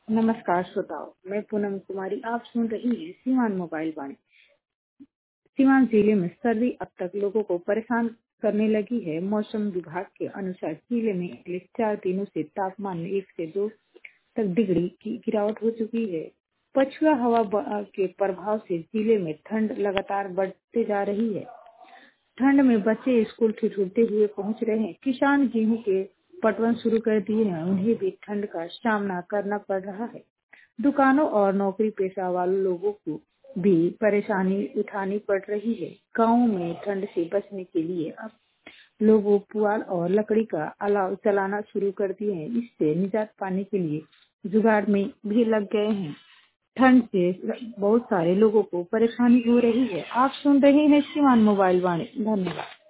नमस्कार श्रोताओं, मैं पूनम कुमारी। आप सुन रही हैं सीवान मोबाइल वाणी। सीवान जिले में सर्दी अब तक लोगों को परेशान करने लगी है। मौसम विभाग के अनुसार जिले में अगले 4 दिनों से तापमान में 1 से 2 तक डिग्री की गिरावट हो चुकी है। पछुआ हवा के प्रभाव से जिले में ठंड लगातार बढ़ते जा रही है। ठंड में बच्चे स्कूल ठिठुरते हुए पहुंच रहे हैं। किसान गेहूं के पटवन शुरू कर दिए हैं, उन्हें भी ठंड का सामना करना पड़ रहा है। दुकानों और नौकरी पेशा वाले लोगों को भी परेशानी उठानी पड़ रही है। गाँव में ठंड से बचने के लिए अब लोग पुआल और लकड़ी का अलाव जलाना शुरू कर दिए हैं। इससे निजात पाने के लिए जुगाड़ में भी लग गए हैं। ठंड से बहुत सारे लोगों को परेशानी हो रही है। आप सुन रहे हैं सीवान मोबाइल वाणी। धन्यवाद।